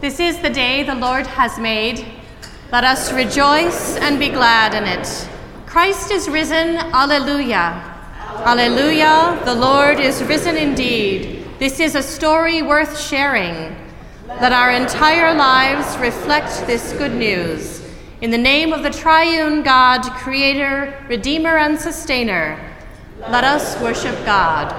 This is the day the Lord has made. Let us rejoice and be glad in it. Christ is risen. Alleluia. Alleluia. The Lord is risen indeed. This is a story worth sharing. Let our entire lives reflect this good news. In the name of the triune God, Creator, Redeemer, and Sustainer, let us worship God.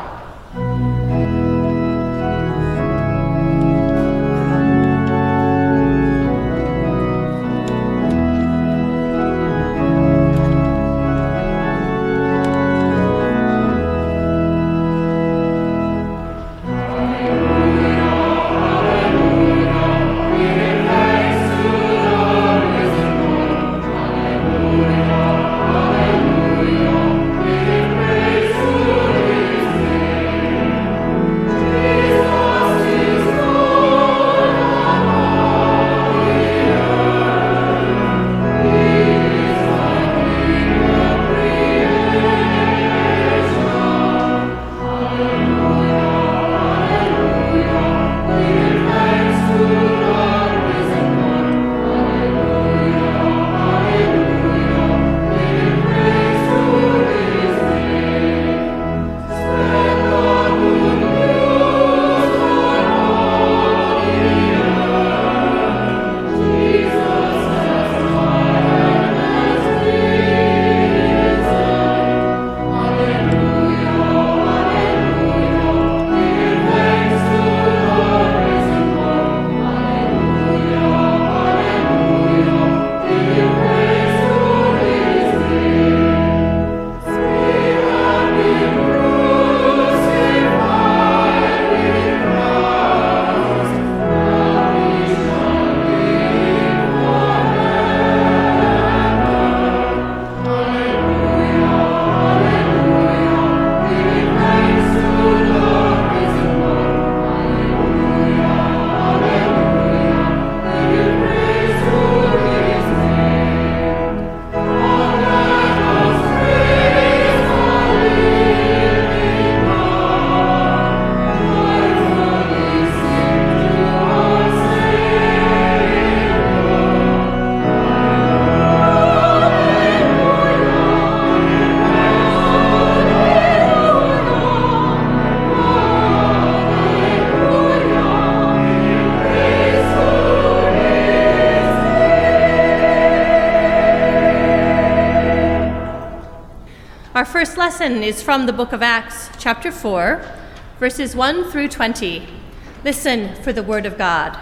Our first lesson is from the book of Acts, chapter 4, verses 1 through 20. Listen for the word of God.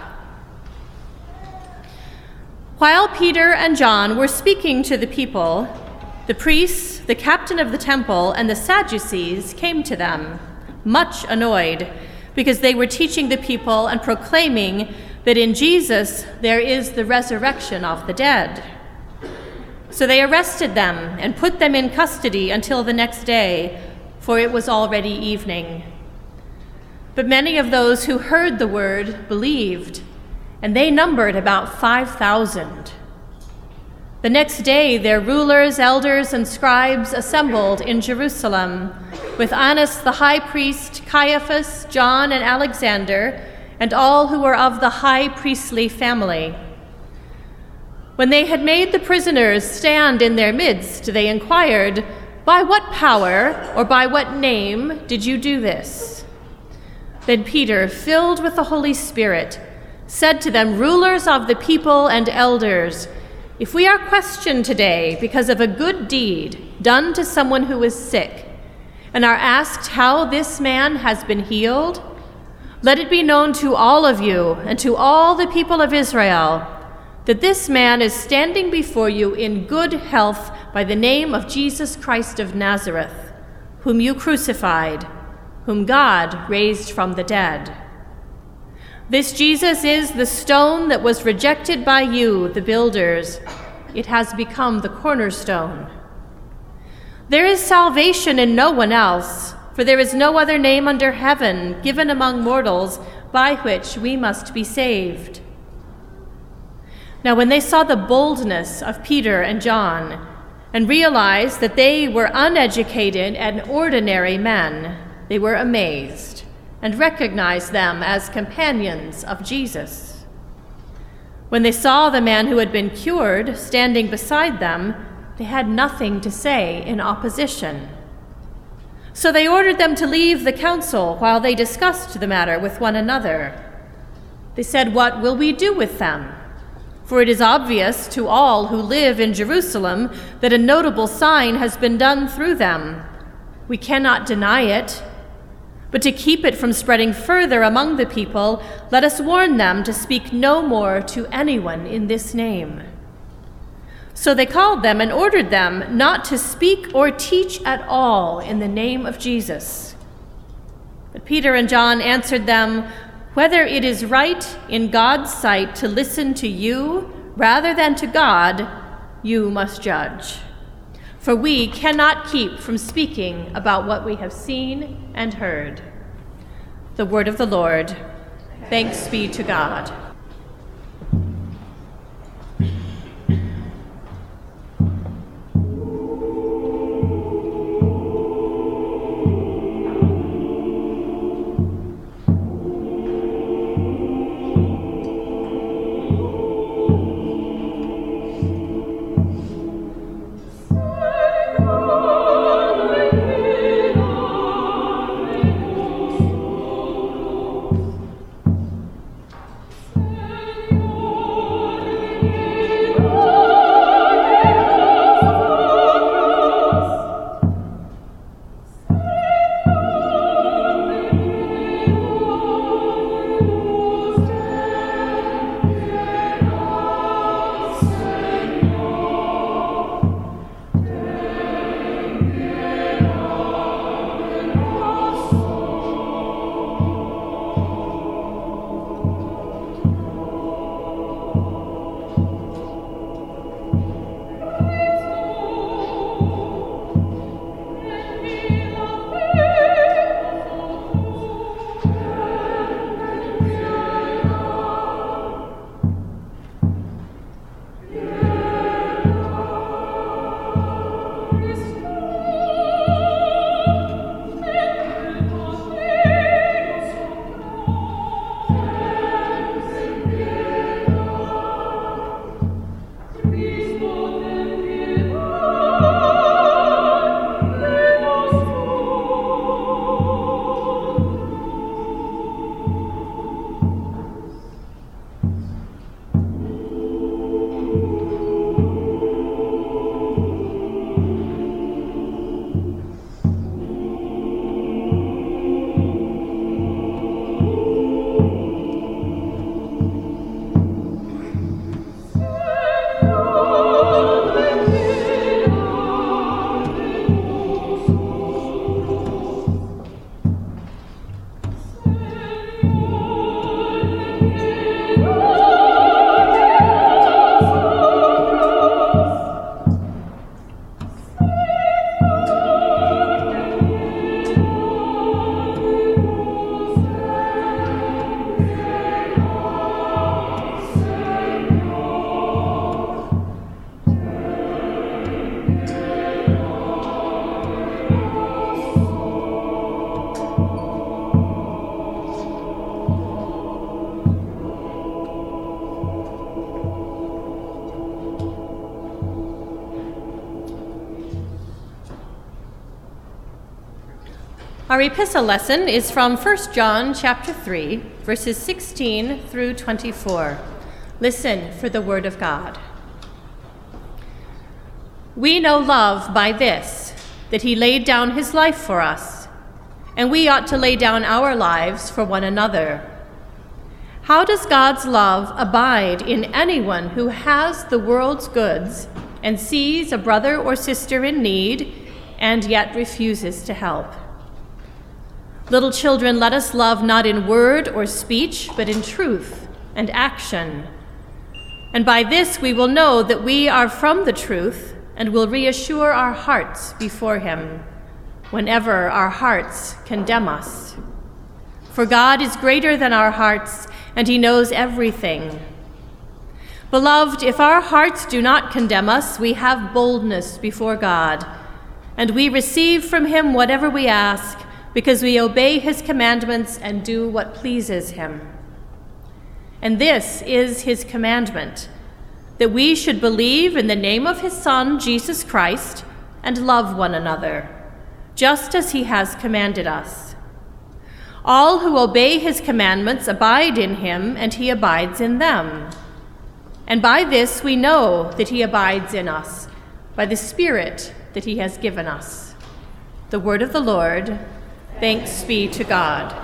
While Peter and John were speaking to the people, the priests, the captain of the temple, and the Sadducees came to them, much annoyed, because they were teaching the people and proclaiming that in Jesus there is the resurrection of the dead. So they arrested them and put them in custody until the next day, for it was already evening. But many of those who heard the word believed, and they numbered about 5,000. The next day their rulers, elders, and scribes assembled in Jerusalem, with Annas the high priest, Caiaphas, John, and Alexander, and all who were of the high priestly family. When they had made the prisoners stand in their midst, they inquired, "By what power or by what name did you do this?" Then Peter, filled with the Holy Spirit, said to them, "Rulers of the people and elders, if we are questioned today because of a good deed done to someone who is sick, and are asked how this man has been healed, let it be known to all of you and to all the people of Israel that this man is standing before you in good health by the name of Jesus Christ of Nazareth, whom you crucified, whom God raised from the dead. This Jesus is the stone that was rejected by you, the builders. It has become the cornerstone. There is salvation in no one else, for there is no other name under heaven given among mortals by which we must be saved." Now when they saw the boldness of Peter and John and realized that they were uneducated and ordinary men, they were amazed and recognized them as companions of Jesus. When they saw the man who had been cured standing beside them, they had nothing to say in opposition. So they ordered them to leave the council while they discussed the matter with one another. They said, "What will we do with them? For it is obvious to all who live in Jerusalem that a notable sign has been done through them. We cannot deny it. But to keep it from spreading further among the people, let us warn them to speak no more to anyone in this name." So they called them and ordered them not to speak or teach at all in the name of Jesus. But Peter and John answered them, "Whether it is right in God's sight to listen to you rather than to God, you must judge. For we cannot keep from speaking about what we have seen and heard." The word of the Lord. Thanks be to God. Our epistle lesson is from 1 John chapter 3, verses 16 through 24. Listen for the word of God. We know love by this, that he laid down his life for us, and we ought to lay down our lives for one another. How does God's love abide in anyone who has the world's goods and sees a brother or sister in need and yet refuses to help? Little children, let us love not in word or speech, but in truth and action. And by this we will know that we are from the truth and will reassure our hearts before him whenever our hearts condemn us. For God is greater than our hearts, and he knows everything. Beloved, if our hearts do not condemn us, we have boldness before God, and we receive from him whatever we ask, because we obey his commandments and do what pleases him. And this is his commandment, that we should believe in the name of his Son, Jesus Christ, and love one another, just as he has commanded us. All who obey his commandments abide in him, and he abides in them. And by this we know that he abides in us, by the Spirit that he has given us. The word of the Lord. Thanks be to God.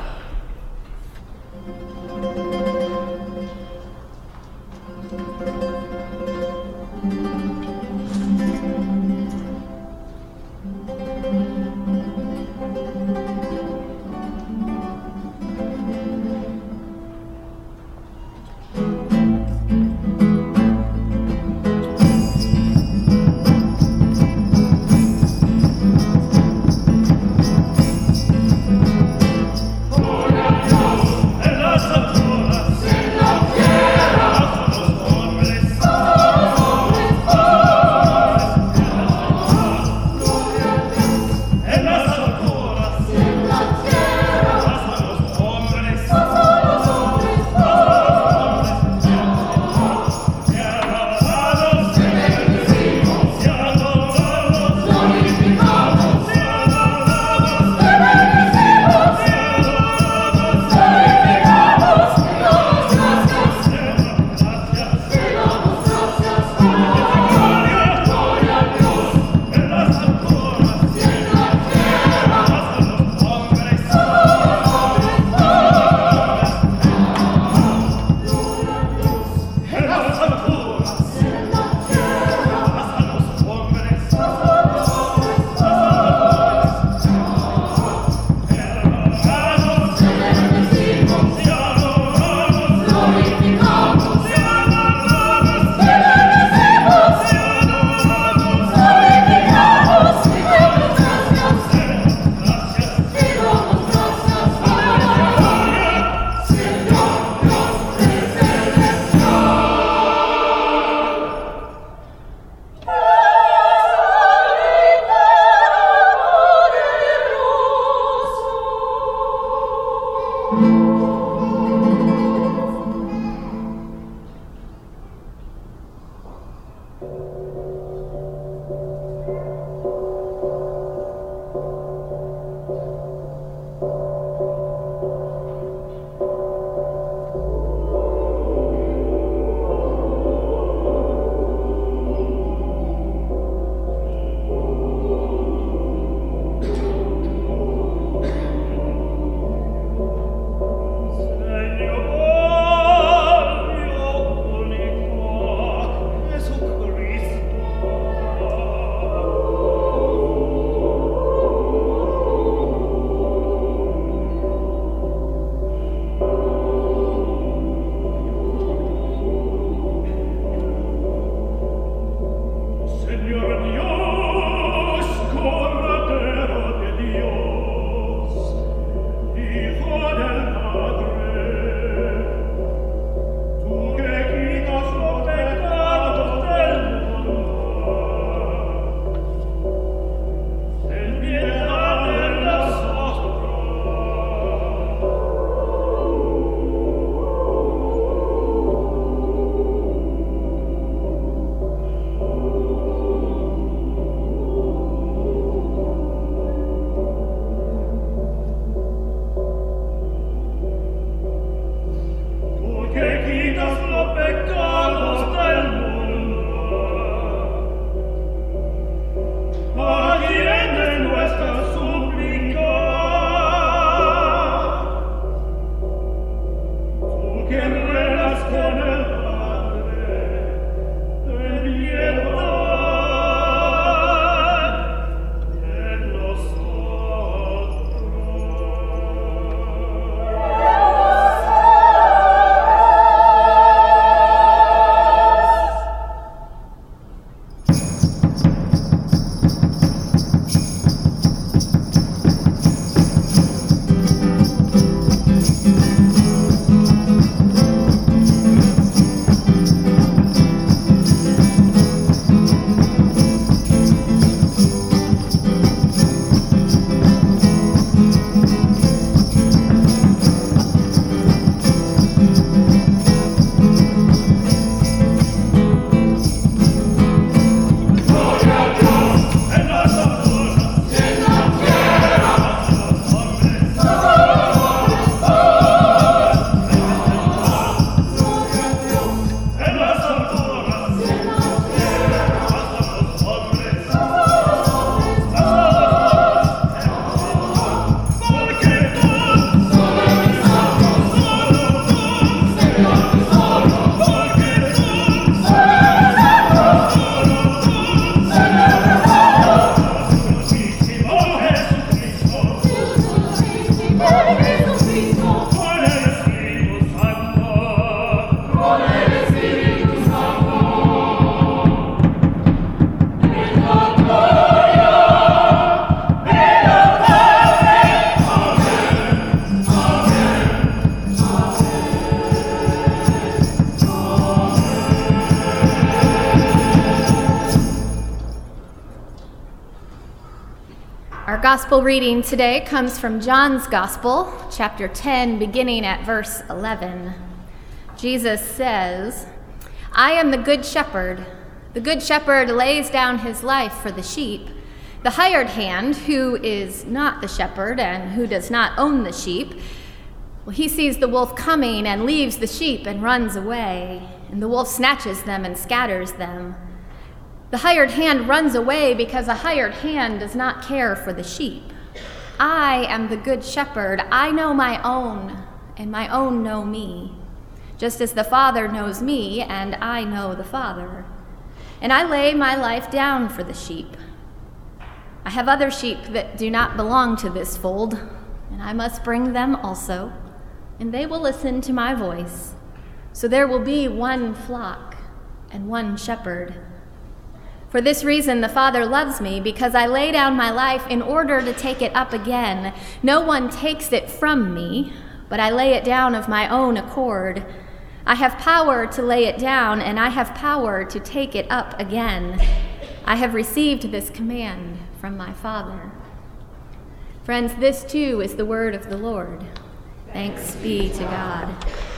Our gospel reading today comes from John's Gospel, chapter 10, beginning at verse 11. Jesus says, "I am the good shepherd. The good shepherd lays down his life for the sheep. The hired hand, who is not the shepherd and who does not own the sheep, he sees the wolf coming and leaves the sheep and runs away, and the wolf snatches them and scatters them. The hired hand runs away because a hired hand does not care for the sheep. I am the good shepherd. I know my own, and my own know me, just as the Father knows me, and I know the Father. And I lay my life down for the sheep. I have other sheep that do not belong to this fold, and I must bring them also, and they will listen to my voice. So there will be one flock and one shepherd. For this reason the Father loves me, because I lay down my life in order to take it up again. No one takes it from me, but I lay it down of my own accord. I have power to lay it down, and I have power to take it up again. I have received this command from my Father." Friends, this too is the word of the Lord. Thanks be to God.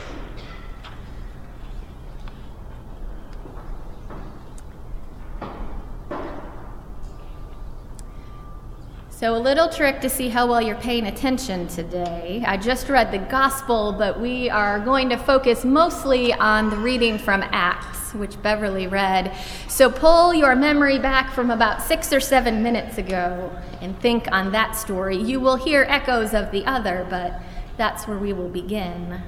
So a little trick to see how well you're paying attention today. I just read the gospel, but we are going to focus mostly on the reading from Acts, which Beverly read. So pull your memory back from about 6 or 7 minutes ago and think on that story. You will hear echoes of the other, but that's where we will begin.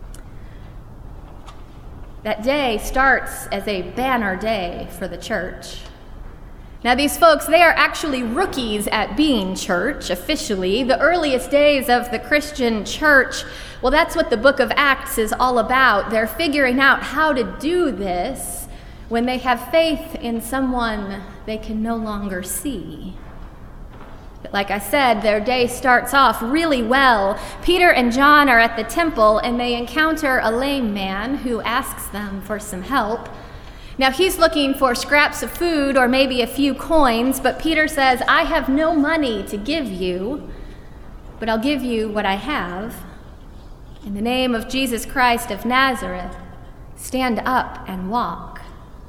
That day starts as a banner day for the church. Now these folks, they are actually rookies at being church, officially. The earliest days of the Christian church, well, that's what the book of Acts is all about. They're figuring out how to do this when they have faith in someone they can no longer see. But like I said, their day starts off really well. Peter and John are at the temple, and they encounter a lame man who asks them for some help. Now he's looking for scraps of food or maybe a few coins, but Peter says, "I have no money to give you, but I'll give you what I have. In the name of Jesus Christ of Nazareth, stand up and walk."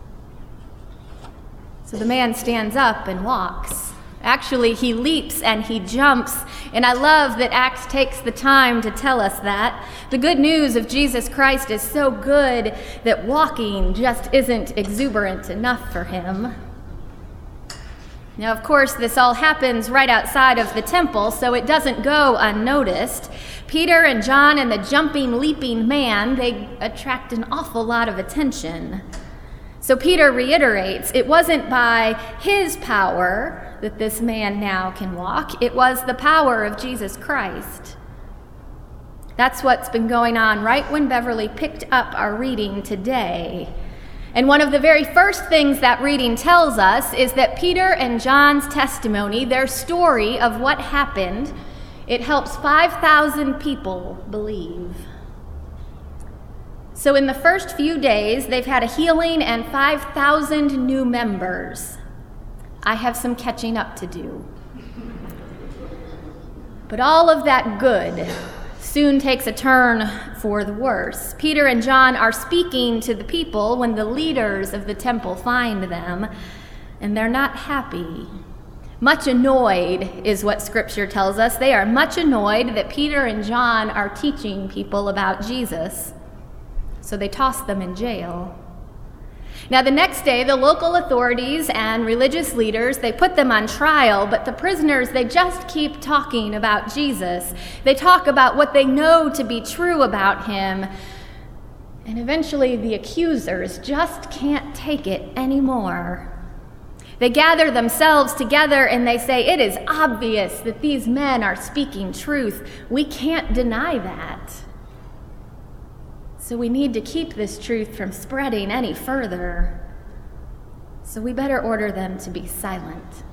So the man stands up and walks. Actually, he leaps and he jumps, and I love that Acts takes the time to tell us that. The good news of Jesus Christ is so good that walking just isn't exuberant enough for him. Now, of course, this all happens right outside of the temple, so it doesn't go unnoticed. Peter and John and the jumping, leaping man, they attract an awful lot of attention. So Peter reiterates, it wasn't by his power that this man now can walk. It was the power of Jesus Christ. That's what's been going on right when Beverly picked up our reading today. And one of the very first things that reading tells us is that Peter and John's testimony, their story of what happened, it helps 5,000 people believe. So in the first few days, they've had a healing and 5,000 new members. I have some catching up to do. But all of that good soon takes a turn for the worse. Peter and John are speaking to the people when the leaders of the temple find them, and they're not happy. Much annoyed is what Scripture tells us. They are much annoyed that Peter and John are teaching people about Jesus. So they toss them in jail. Now the next day, the local authorities and religious leaders, they put them on trial, but the prisoners, they just keep talking about Jesus. They talk about what they know to be true about him. And eventually the accusers just can't take it anymore. They gather themselves together and they say, "It is obvious that these men are speaking truth. We can't deny that. So we need to keep this truth from spreading any further. So we better order them to be silent."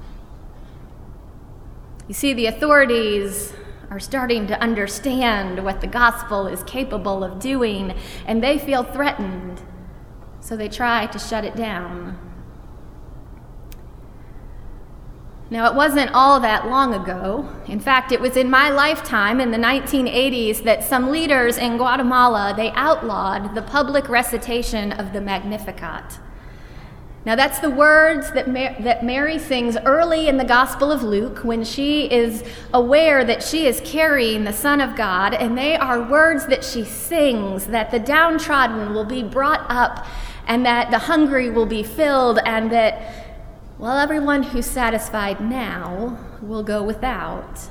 You see, the authorities are starting to understand what the gospel is capable of doing, and they feel threatened, so they try to shut it down. Now, it wasn't all that long ago. In fact, it was in my lifetime in the 1980s that some leaders in Guatemala, they outlawed the public recitation of the Magnificat. Now, that's the words that Mary sings early in the Gospel of Luke when she is aware that she is carrying the Son of God, and they are words that she sings, that the downtrodden will be brought up, and that the hungry will be filled, and that, well, everyone who's satisfied now will go without.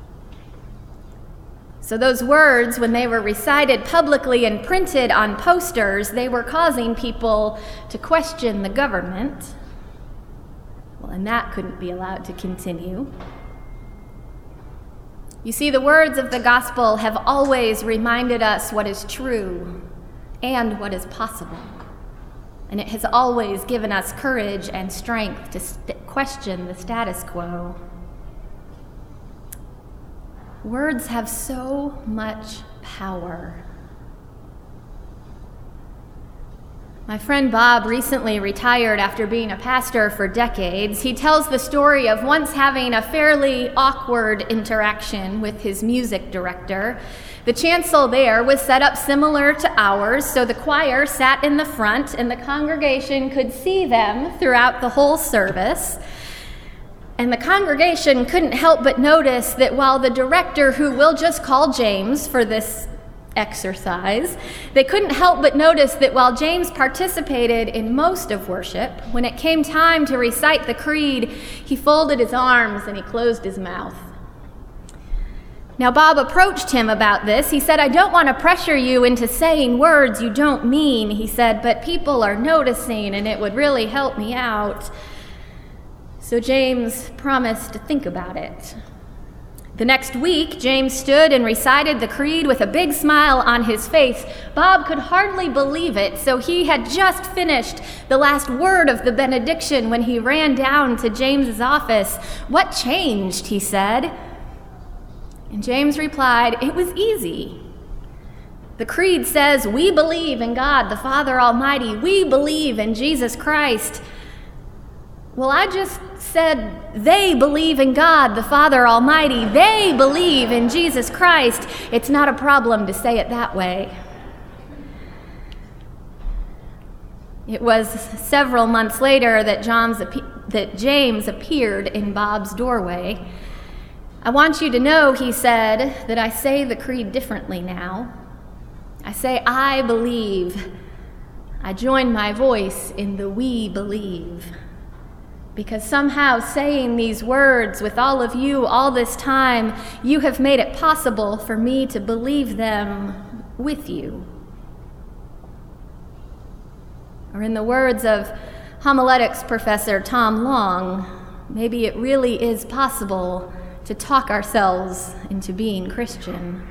So those words, when they were recited publicly and printed on posters, they were causing people to question the government. Well, and that couldn't be allowed to continue. You see, the words of the gospel have always reminded us what is true and what is possible. And it has always given us courage and strength to question the status quo. Words have so much power. My friend Bob recently retired after being a pastor for decades. He tells the story of once having a fairly awkward interaction with his music director. The chancel there was set up similar to ours, so the choir sat in the front and the congregation could see them throughout the whole service. And the congregation couldn't help but notice that while the director, who we'll just call James for this exercise, they couldn't help but notice that while James participated in most of worship, when it came time to recite the creed, he folded his arms and he closed his mouth. Now, Bob approached him about this. He said, "I don't want to pressure you into saying words you don't mean," he said, "but people are noticing and it would really help me out." So James promised to think about it. The next week, James stood and recited the creed with a big smile on his face. Bob could hardly believe it, so he had just finished the last word of the benediction when he ran down to James's office. "What changed?" he said. And James replied, "It was easy. The creed says we believe in God the Father Almighty. We believe in Jesus Christ. Well, I just said they believe in God the Father Almighty. They believe in Jesus Christ. It's not a problem to say it that way." It was several months later that James appeared in Bob's doorway. "I want you to know," he said, "that I say the creed differently now. I say I believe. I join my voice in the we believe. Because somehow saying these words with all of you all this time, you have made it possible for me to believe them with you." Or in the words of homiletics professor Tom Long, maybe it really is possible to talk ourselves into being Christian.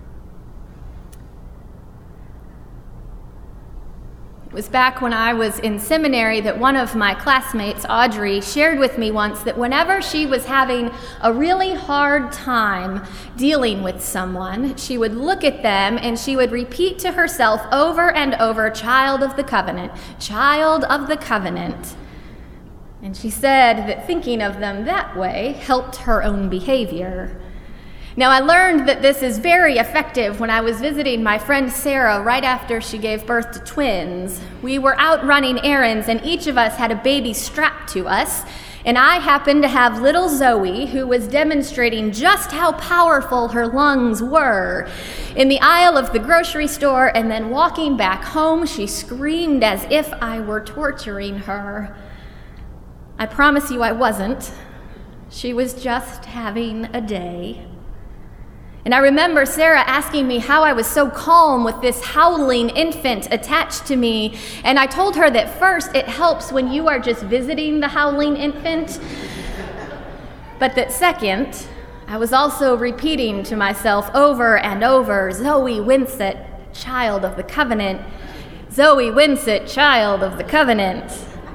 It was back when I was in seminary that one of my classmates, Audrey, shared with me once that whenever she was having a really hard time dealing with someone, she would look at them and she would repeat to herself over and over, "Child of the covenant, child of the covenant." And she said that thinking of them that way helped her own behavior. Now, I learned that this is very effective when I was visiting my friend Sarah right after she gave birth to twins. We were out running errands, and each of us had a baby strapped to us. And I happened to have little Zoe, who was demonstrating just how powerful her lungs were. In the aisle of the grocery store, and then walking back home, she screamed as if I were torturing her. I promise you I wasn't. She was just having a day. And I remember Sarah asking me how I was so calm with this howling infant attached to me. And I told her that first, it helps when you are just visiting the howling infant. But that second, I was also repeating to myself over and over, "Zoe Winsett, child of the covenant. Zoe Winsett, child of the covenant."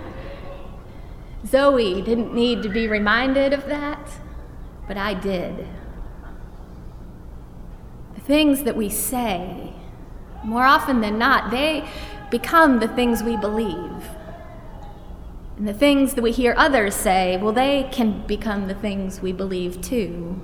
Zoe didn't need to be reminded of that, but I did. Things that we say, more often than not, they become the things we believe. And the things that we hear others say, well, they can become the things we believe too.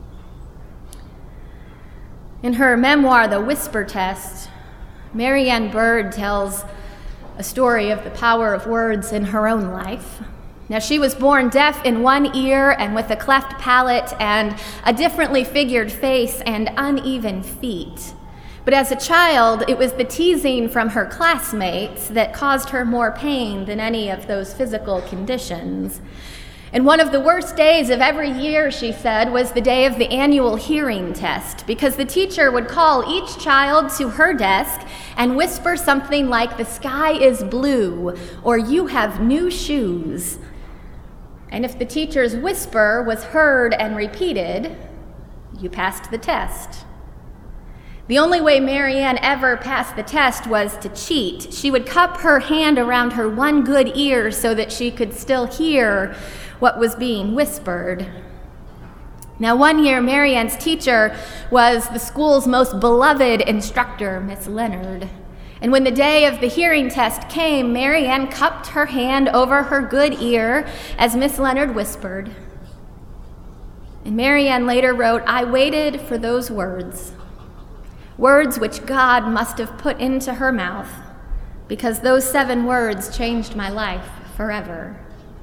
In her memoir, The Whisper Test, Marianne Bird tells a story of the power of words in her own life. Now, she was born deaf in one ear and with a cleft palate and a differently figured face and uneven feet. But as a child, it was the teasing from her classmates that caused her more pain than any of those physical conditions. And one of the worst days of every year, she said, was the day of the annual hearing test, because the teacher would call each child to her desk and whisper something like, "The sky is blue," or "You have new shoes." And if the teacher's whisper was heard and repeated, you passed the test. The only way Marianne ever passed the test was to cheat. She would cup her hand around her one good ear so that she could still hear what was being whispered. Now, one year, Marianne's teacher was the school's most beloved instructor, Miss Leonard. And when the day of the hearing test came, Marianne cupped her hand over her good ear as Miss Leonard whispered. And Marianne later wrote, "I waited for those words which God must have put into her mouth, because those 7 words changed my life forever."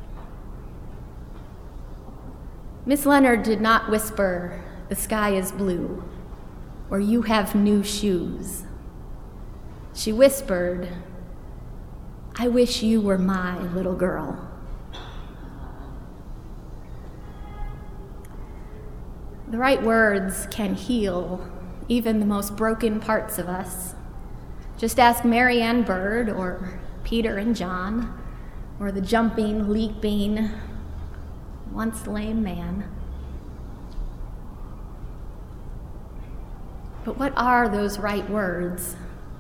Miss Leonard did not whisper, "The sky is blue," or "You have new shoes." She whispered, "I wish you were my little girl." The right words can heal even the most broken parts of us. Just ask Marianne Bird, or Peter and John, or the jumping, leaping, once lame man. But what are those right words?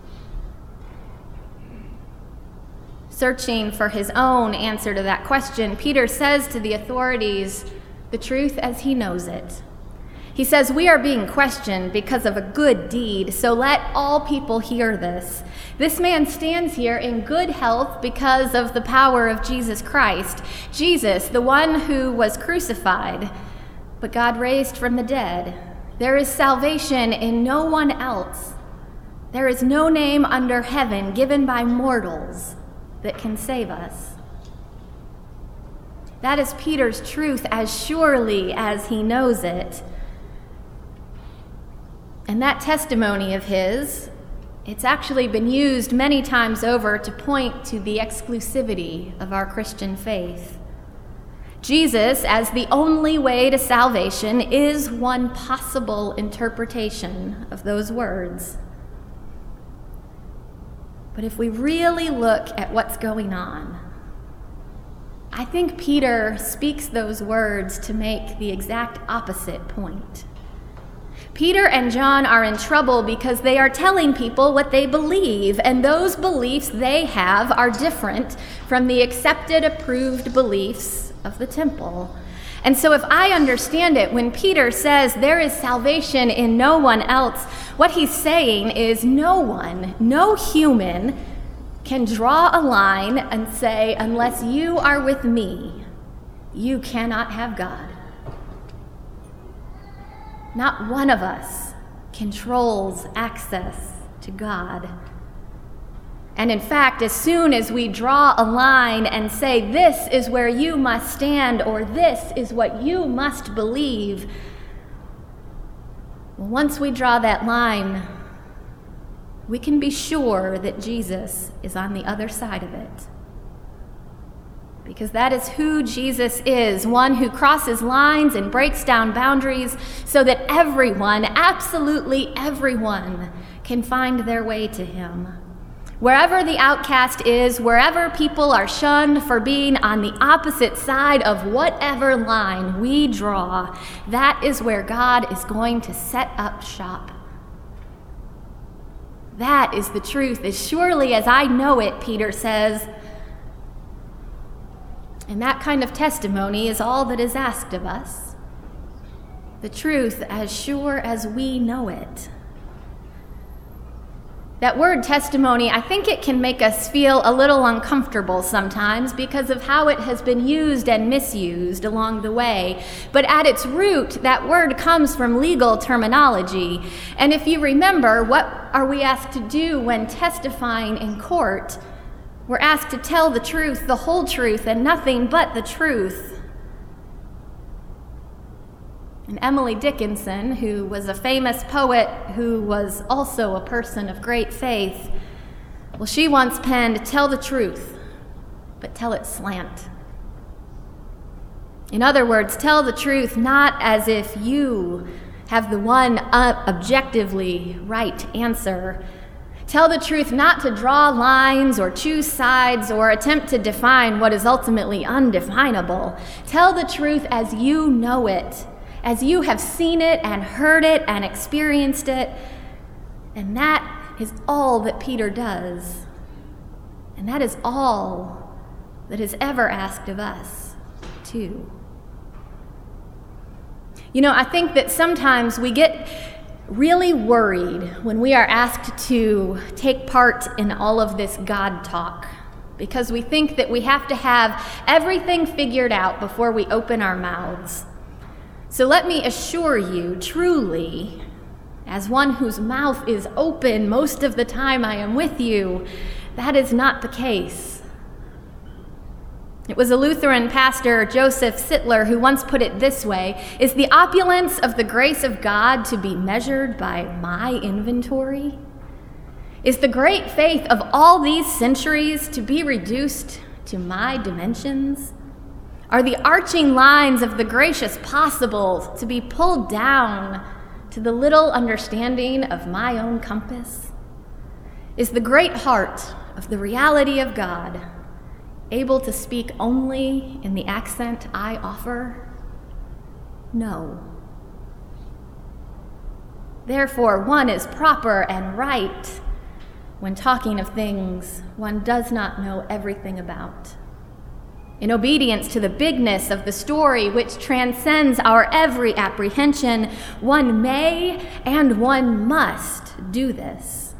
Searching for his own answer to that question, Peter says to the authorities the truth as he knows it. He says, "We are being questioned because of a good deed, so let all people hear this. This man stands here in good health because of the power of Jesus Christ, Jesus, the one who was crucified, but God raised from the dead. There is salvation in no one else. There is no name under heaven given by mortals that can save us." That is Peter's truth as surely as he knows it. And that testimony of his, it's actually been used many times over to point to the exclusivity of our Christian faith. Jesus, as the only way to salvation, is one possible interpretation of those words. But if we really look at what's going on, I think Peter speaks those words to make the exact opposite point. Peter and John are in trouble because they are telling people what they believe, and those beliefs they have are different from the accepted, approved beliefs of the temple. And so if I understand it, when Peter says there is salvation in no one else, what he's saying is no one, no human can draw a line and say, unless you are with me, you cannot have God. Not one of us controls access to God. And in fact, as soon as we draw a line and say, this is where you must stand, or this is what you must believe, once we draw that line, we can be sure that Jesus is on the other side of it. Because that is who Jesus is, one who crosses lines and breaks down boundaries so that everyone, absolutely everyone, can find their way to him. Wherever the outcast is, wherever people are shunned for being on the opposite side of whatever line we draw, that is where God is going to set up shop. That is the truth, as surely as I know it, Peter says. And that kind of testimony is all that is asked of us. The truth as sure as we know it. That word testimony, I think it can make us feel a little uncomfortable sometimes because of how it has been used and misused along the way. But at its root, that word comes from legal terminology. And if you remember, what are we asked to do when testifying in court? We're asked to tell the truth, the whole truth, and nothing but the truth. And Emily Dickinson, who was a famous poet who was also a person of great faith, well, she once penned, "Tell the truth, but tell it slant." In other words, tell the truth not as if you have the one objectively right answer. Tell the truth not to draw lines or choose sides or attempt to define what is ultimately undefinable. Tell the truth as you know it, as you have seen it and heard it and experienced it. And that is all that Peter does. And that is all that is ever asked of us, too. You know, I think that sometimes we get really worried when we are asked to take part in all of this God talk, because we think that we have to have everything figured out before we open our mouths. So let me assure you, truly, as one whose mouth is open most of the time I am with you, that is not the case. It was a Lutheran pastor, Joseph Sittler, who once put it this way: is the opulence of the grace of God to be measured by my inventory? Is the great faith of all these centuries to be reduced to my dimensions? Are the arching lines of the gracious possible to be pulled down to the little understanding of my own compass? Is the great heart of the reality of God able to speak only in the accent I offer? No. Therefore, one is proper and right when talking of things one does not know everything about. In obedience to the bigness of the story which transcends our every apprehension, one may and one must do this.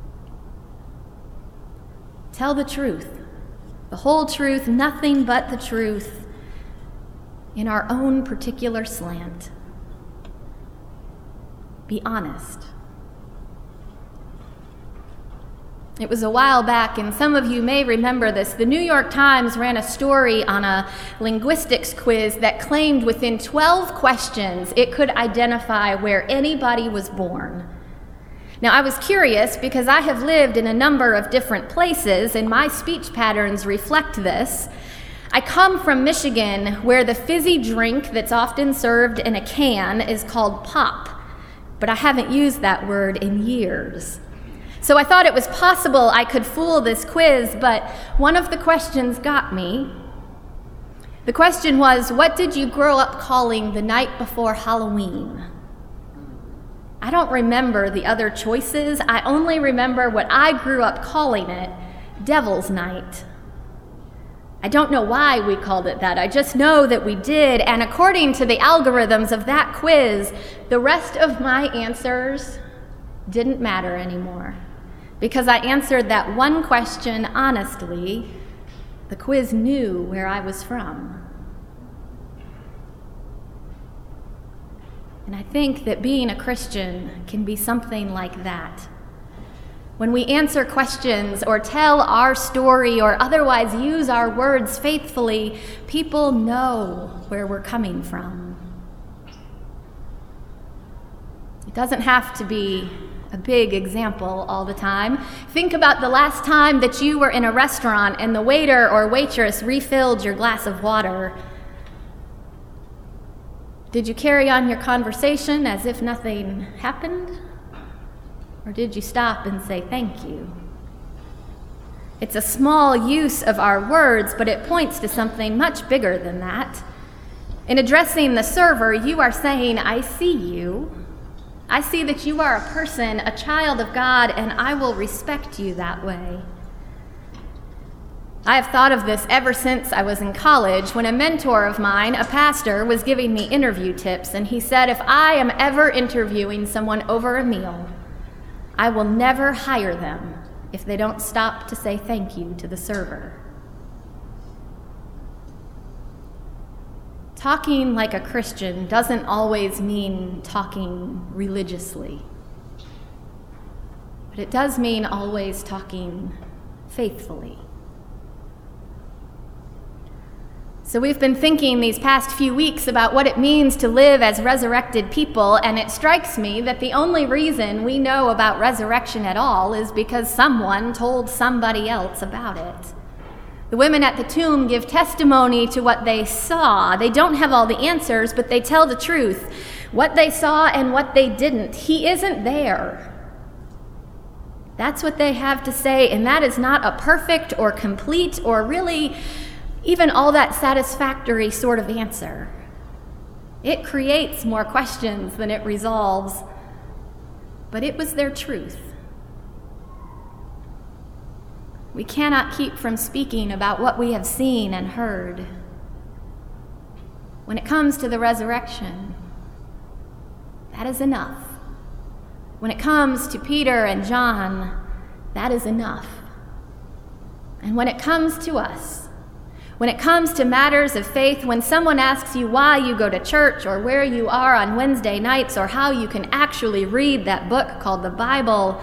Tell the truth, the whole truth, nothing but the truth, in our own particular slant. Be honest. It was a while back, and some of you may remember this. The New York Times ran a story on a linguistics quiz that claimed within 12 questions it could identify where anybody was born. Now, I was curious because I have lived in a number of different places, and my speech patterns reflect this. I come from Michigan, where the fizzy drink that's often served in a can is called pop, but I haven't used that word in years. So I thought it was possible I could fool this quiz, but one of the questions got me. The question was, what did you grow up calling the night before Halloween? I don't remember the other choices. I only remember what I grew up calling it, Devil's Night. I don't know why we called it that. I just know that we did, and according to the algorithms of that quiz, the rest of my answers didn't matter anymore. Because I answered that one question honestly, the quiz knew where I was from. And I think that being a Christian can be something like that. When we answer questions or tell our story or otherwise use our words faithfully, people know where we're coming from. It doesn't have to be a big example all the time. Think about the last time that you were in a restaurant and the waiter or waitress refilled your glass of water. Did you carry on your conversation as if nothing happened? Or did you stop and say thank you? It's a small use of our words, but it points to something much bigger than that. In addressing the server, you are saying, I see you. I see that you are a person, a child of God, and I will respect you that way. I have thought of this ever since I was in college, when a mentor of mine, a pastor, was giving me interview tips, and he said, if I am ever interviewing someone over a meal, I will never hire them if they don't stop to say thank you to the server. Talking like a Christian doesn't always mean talking religiously, but it does mean always talking faithfully. So we've been thinking these past few weeks about what it means to live as resurrected people, and it strikes me that the only reason we know about resurrection at all is because someone told somebody else about it. The women at the tomb give testimony to what they saw. They don't have all the answers, but they tell the truth. What they saw and what they didn't. He isn't there. That's what they have to say, and that is not a perfect or complete or really even all that satisfactory sort of answer. It creates more questions than it resolves, but it was their truth. We cannot keep from speaking about what we have seen and heard. When it comes to the resurrection, that is enough. When it comes to Peter and John, that is enough. And when it comes to us, when it comes to matters of faith, when someone asks you why you go to church or where you are on Wednesday nights or how you can actually read that book called the Bible,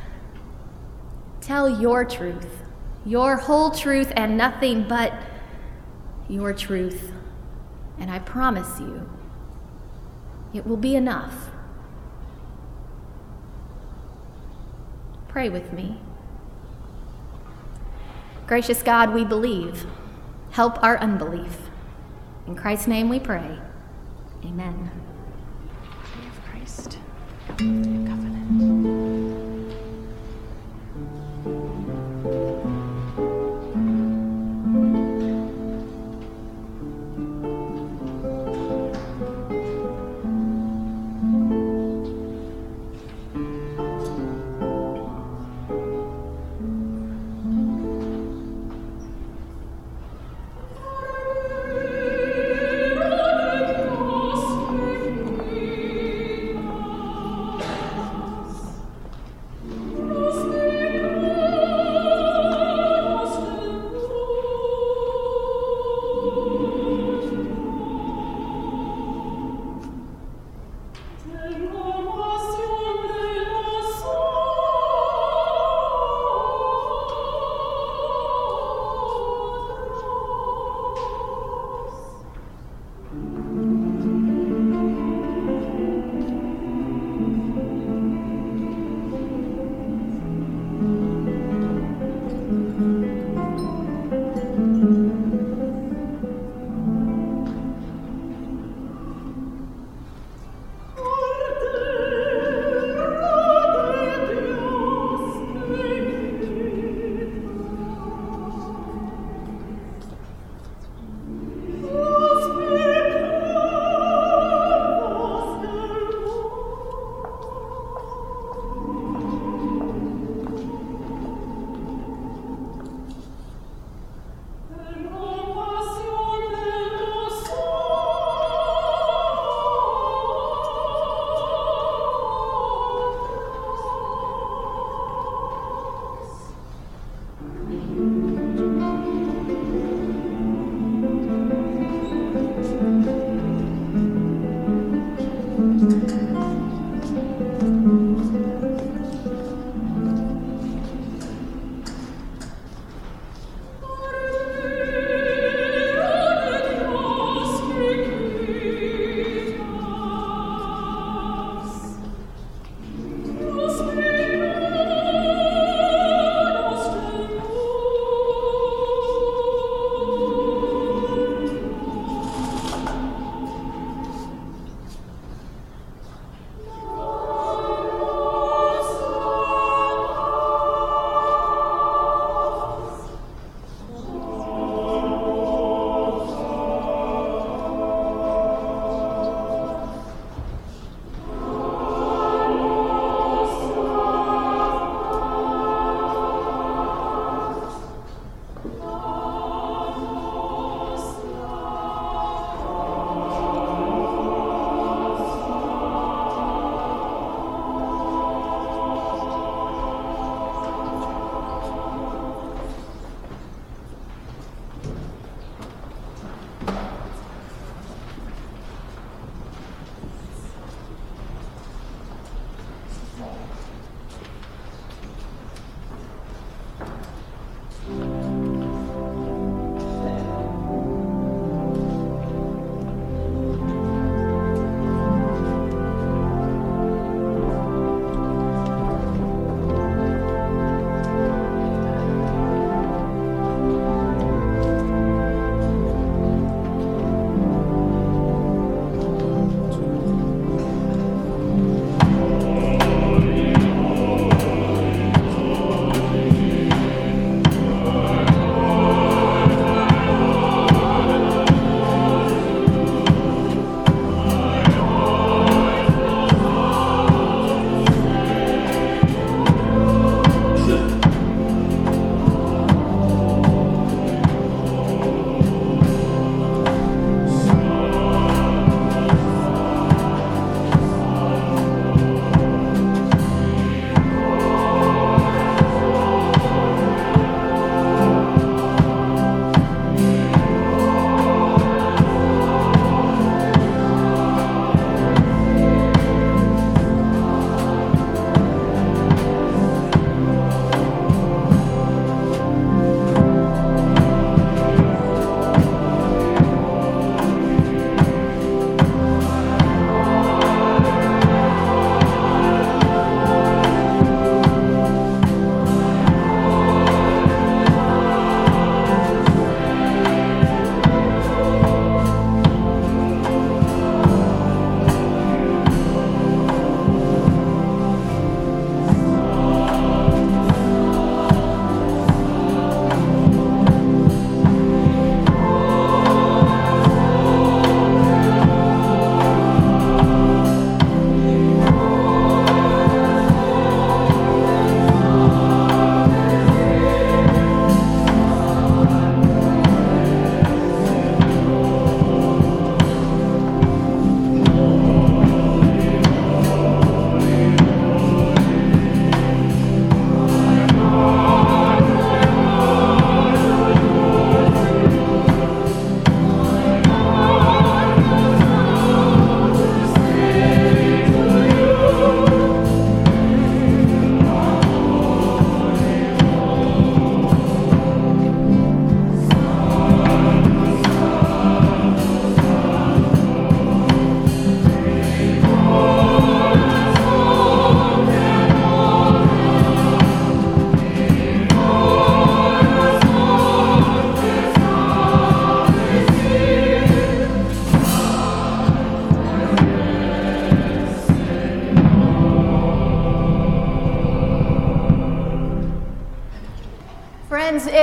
tell your truth, your whole truth and nothing but your truth. And I promise you, it will be enough. Pray with me. Gracious God, we believe. Help our unbelief. In Christ's name we pray. Amen. Body of Christ. Covenant.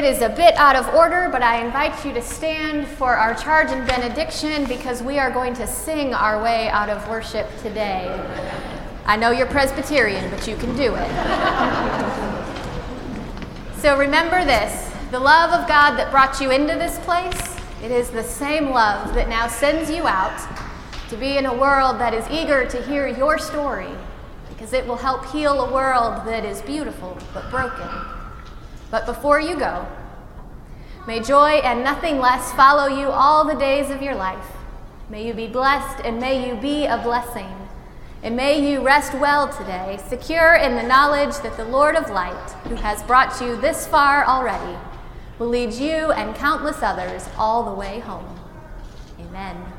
It is a bit out of order, but I invite you to stand for our charge and benediction because we are going to sing our way out of worship today. I know you're Presbyterian, but you can do it. So remember this, the love of God that brought you into this place, it is the same love that now sends you out to be in a world that is eager to hear your story, because it will help heal a world that is beautiful but broken. But before you go, may joy and nothing less follow you all the days of your life. May you be blessed and may you be a blessing. And may you rest well today, secure in the knowledge that the Lord of light, who has brought you this far already, will lead you and countless others all the way home. Amen.